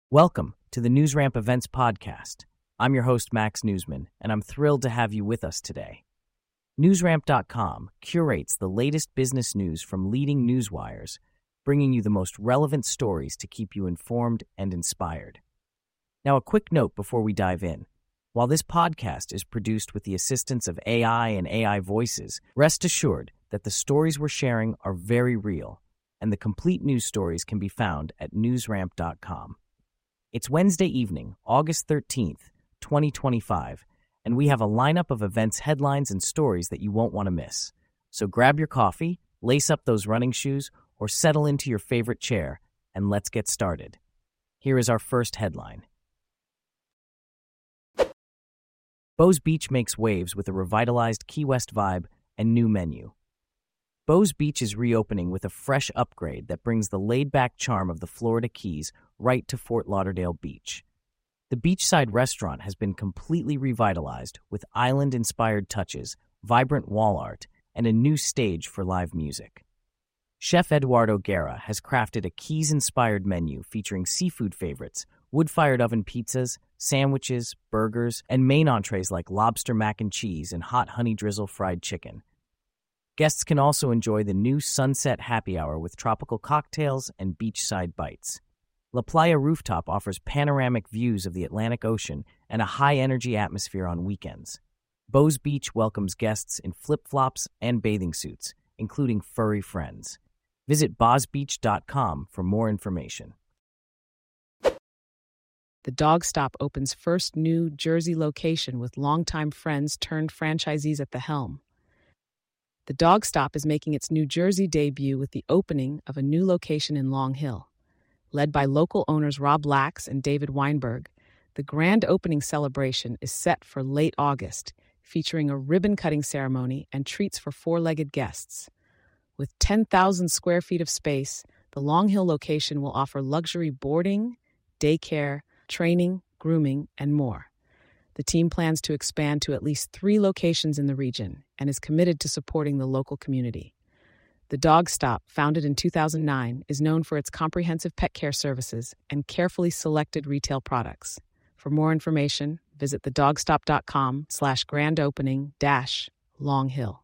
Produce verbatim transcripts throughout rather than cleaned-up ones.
Welcome to the NewsRamp Events Podcast. I'm your host, Max Newsman, and I'm thrilled to have you with us today. NewsRamp dot com curates the latest business news from leading news wires, bringing you the most relevant stories to keep you informed and inspired. Now, a quick note before we dive in. While this podcast is produced with the assistance of A I and A I voices, rest assured that the stories we're sharing are very real, and the complete news stories can be found at NewsRamp dot com. It's Wednesday evening, August thirteenth, twenty twenty-five, and we have a lineup of events, headlines, and stories that you won't want to miss. So grab your coffee, lace up those running shoes, or settle into your favorite chair, and let's get started. Here is our first headline. Bo's Beach makes waves with a revitalized Key West vibe and new menu. Bo's Beach is reopening with a fresh upgrade that brings the laid-back charm of the Florida Keys right to Fort Lauderdale Beach. The beachside restaurant has been completely revitalized with island-inspired touches, vibrant wall art, and a new stage for live music. Chef Eduardo Guerra has crafted a Keys-inspired menu featuring seafood favorites, wood-fired oven pizzas, sandwiches, burgers, and main entrees like lobster mac and cheese and hot honey drizzle fried chicken. Guests can also enjoy the new Sunset Happy Hour with tropical cocktails and beachside bites. La Playa Rooftop offers panoramic views of the Atlantic Ocean and a high-energy atmosphere on weekends. Bo's Beach welcomes guests in flip-flops and bathing suits, including furry friends. Visit Bos Beach dot com for more information. The Dog Stop opens first New Jersey location with longtime friends turned franchisees at the helm. The Dog Stop is making its New Jersey debut with the opening of a new location in Long Hill. Led by local owners Rob Lax and David Weinberg, the grand opening celebration is set for late August, featuring a ribbon-cutting ceremony and treats for four-legged guests. With ten thousand square feet of space, the Long Hill location will offer luxury boarding, daycare, training, grooming, and more. The team plans to expand to at least three locations in the region and is committed to supporting the local community. The Dog Stop, founded in two thousand nine, is known for its comprehensive pet care services and carefully selected retail products. For more information, visit thedogstop.com slash grand opening dash Long Hill.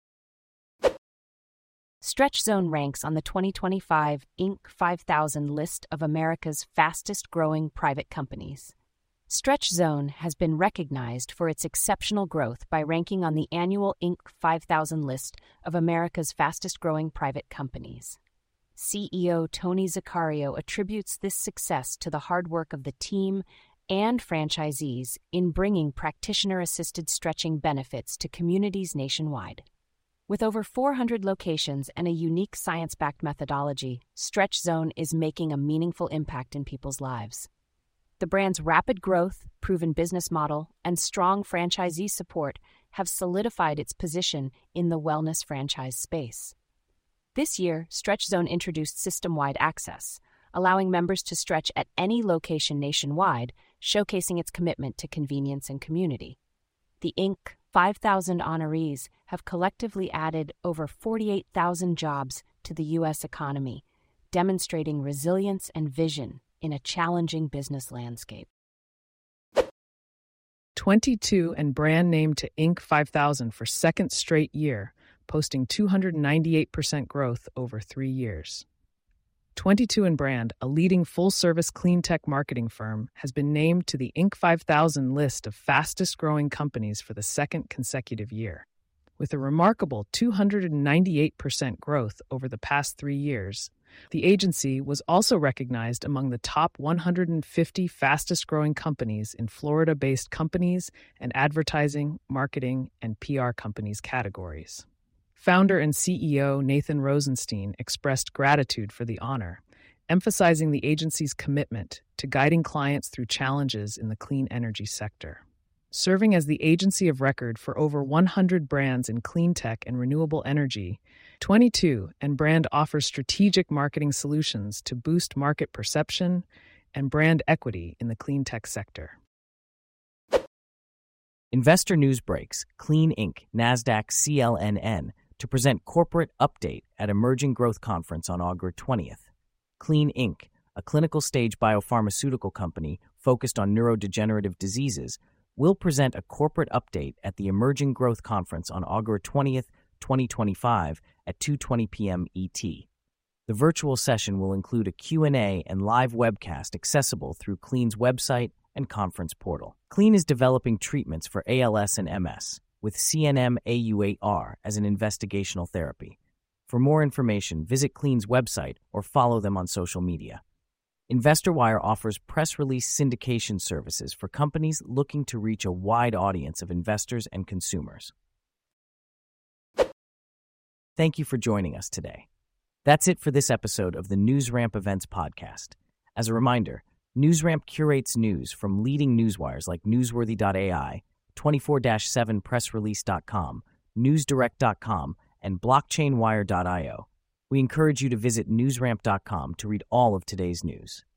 Stretch Zone ranks on the twenty twenty-five Inc five thousand list of America's fastest-growing private companies. Stretch Zone has been recognized for its exceptional growth by ranking on the annual Inc five thousand list of America's fastest-growing private companies. C E O Tony Zaccario attributes this success to the hard work of the team and franchisees in bringing practitioner-assisted stretching benefits to communities nationwide. With over four hundred locations and a unique science-backed methodology, Stretch Zone is making a meaningful impact in people's lives. The brand's rapid growth, proven business model, and strong franchisee support have solidified its position in the wellness franchise space. This year, Stretch Zone introduced system-wide access, allowing members to stretch at any location nationwide, showcasing its commitment to convenience and community. The Inc five thousand honorees have collectively added over forty-eight thousand jobs to the U S economy, demonstrating resilience and vision in a challenging business landscape. twenty-two and brand named to Inc five thousand for second straight year, posting two hundred ninety-eight percent growth over three years. twenty-two and brand, a leading full-service clean tech marketing firm, has been named to the Inc five thousand list of fastest-growing companies for the second consecutive year. With a remarkable two hundred ninety-eight percent growth over the past three years, the agency was also recognized among the top one hundred fifty fastest-growing companies in Florida-based companies and advertising, marketing, and P R companies categories. Founder and C E O Nathan Rosenstein expressed gratitude for the honor, emphasizing the agency's commitment to guiding clients through challenges in the clean energy sector. Serving as the agency of record for over one hundred brands in clean tech and renewable energy, twenty-two and brand offers strategic marketing solutions to boost market perception and brand equity in the clean tech sector. Investor news breaks Clean Incorporated, NASDAQ C L N N, to present corporate update at Emerging Growth Conference on August twentieth. Clean Incorporated, a clinical-stage biopharmaceutical company focused on neurodegenerative diseases, will present a corporate update at the Emerging Growth Conference on August twentieth, twenty twenty-five at two twenty p.m. E T. The virtual session will include a Q and A and live webcast accessible through Clean's website and conference portal. Clean is developing treatments for A L S and M S, with C N M A U eight R as an investigational therapy. For more information, visit Clean's website or follow them on social media. InvestorWire offers press release syndication services for companies looking to reach a wide audience of investors and consumers. Thank you for joining us today. That's it for this episode of the NewsRamp Events Podcast. As a reminder, NewsRamp curates news from leading newswires like Newsworthy dot A I, twenty-four seven press release dot com, newsdirect dot com, and blockchain wire dot io. We encourage you to visit newsramp dot com to read all of today's news.